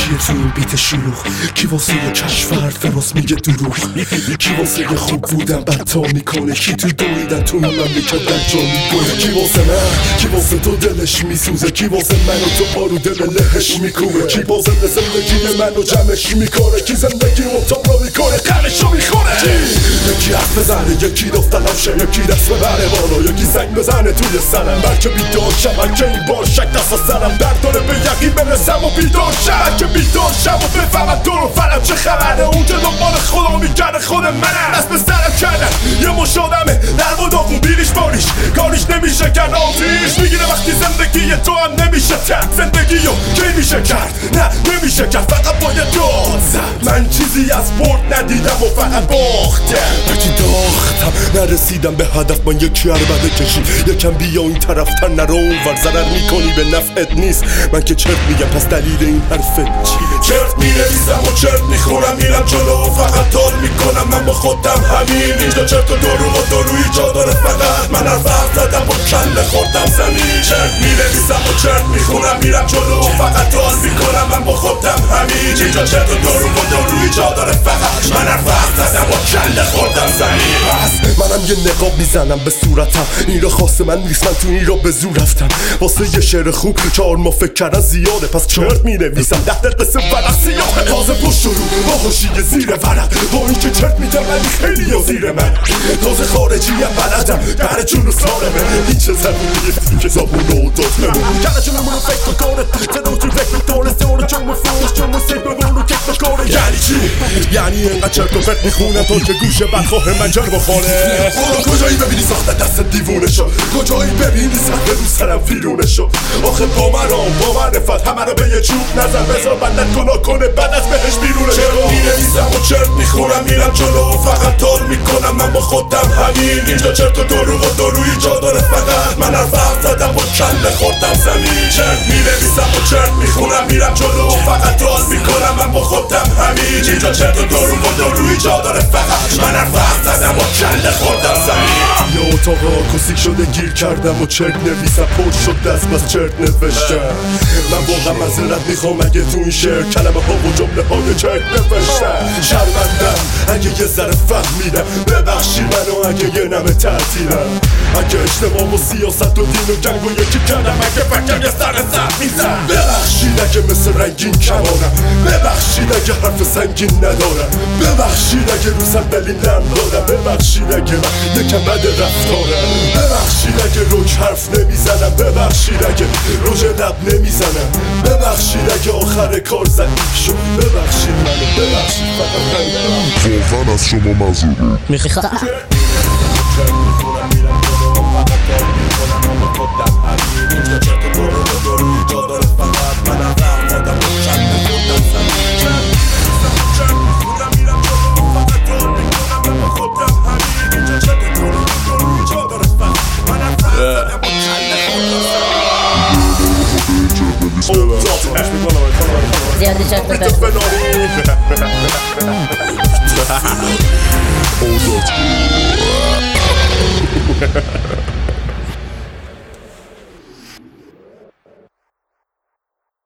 کیه تو این بیت شلوغ؟ کی واسه کشف فراس میگه دروغ؟ کی واسه خوب بودن بدتا میکنه؟ کی تو دویدن تو این مملکت در جا میکنه؟ کی واسه من؟ کی واسه تو دلش میسوزه؟ کی واسه من و تو پارو دل لهش میکوبه؟ کی واسه زندگی منو جمعش میکنه؟ کی زندگی مطابق میکنه قرشو میخوره؟ یکی حرف بزنه، یکی دفترم شه، یکی دست ببره بالا، یکی زنگ بزنه توی سرم بلکه بیدار شم که این بار شک دست از سرم در داره به یقین برسم و بیدار شم که بیدار شم و بفهمم دور و فرم چه خبره. اون که دنبال خدا میگرده خود منم دست به سرم کردم یه مش آدمه در و داغون بیریش باریش کاریش نمیشه کرد آتیش میگیره وقتی زندگی تو هم نمیشه کرد. زندگیو کی میشه کرد؟ نه نمیشه کرد، فقط باید داد زد. من چیزی از برد ندیدم و فقط باختم. هرچی داختم نرسیدم به هدف، من یکی عربده کشی یکم بیا این طرف تر نرو اونور ضرر میکنی به نفعت نیست. من که چرت میگم پس دلیل این حرفت چیه؟ چرت می‌نویسم و چرت میخورم میرم جلو و فقط تال میکنم من با خودم همین. اینجا چرت و دروغ و درویی جا داره، فقط من حرف زدم و کله خوردم زمین. چرت می‌نویسم و چرت میخورم میرم جلو و فقط تال میکنم من با خودم همین. اینجا چرت و دروغ و درویی جا داره، فقط من حرف زدم و کله خوردم زمین. پس منم یه نقاب میزنم به صورتم، این را خاص من نیست، من تو این را به زور رفتم. واسه یه شعر خوب 4 ماه فکر کردن زیاده، پس چرت می‌نویسم 10 دقیقه سه ورق سیاه. تازه پشت رو با حاشیه زیر ورق، با این که چرت میدم ولی خیلی ها زیر من. تازه خارجی هم بلدم در جون و سالمه، این چه زبونیه که زبون رو داد نمون کنه جونمون رو فکر بکنه تنو تو فکر بکنه سور جمع فروش جمع سیب بگون رو کک بکنه. یعنی چی؟ یعنی اینقدر چرت و پرت میخونم تا که گوش بدخواه من جر بخوره. خدا کجایی ببینی ساخته دست دیوونه شو، کجایی ببینی سخت رو سرم ویرونه شو. آخه با معرفت همه رو به یه چوب نظر بذار بندت گناه کنه بعد از بهش بیرونه شو. چرت می‌نویسم و چرت میخورم میرم جلو و فقط تال میکنم من با خودم همین. اینجا چرت و دروغ و درویی جا داره، فقط من حرف زدم و کله خوردم زمین. چرت می‌نویسم و چرت میخورم میرم جلو و فقط تال میکنم من با خودم همین. اینجا چرت و دروغ و درویی جا داره، فقط من حرف زدم و کله خوردم زمین. یه اتاق آکوستیک شده گیر کردم و چرت نویسم پر شد دست بس چرت نوشتم. من واقعا معذرت میخوام اگه تو این شعر کلمه ها و جمله های چرت نوشتم. شرمندم اگه یه ذره فهمیدم، ببخشی منو اگه یه نمه تعطیلم. اگه اجتماع و سیاست و دین و جنگ و یکی کردم، اگه فکرم یه سر زد میزم. ببخشید اگه مثل رنگین کمانم، ببخشید اگه حرف سنگین ندارم، ببخشید اگه رو صندلی لم دادم، ببخشید اگه من یکم بد رفتارم، ببخشید اگه روش حرف نمیزنم، ببخشید اگه روش لب نمیزنم، ببخشید اگه آخر کار ضعیف شد، ببخشید منو، ببخشید فقط من واقعا از شما معذورم. زیادی چرت و پرت.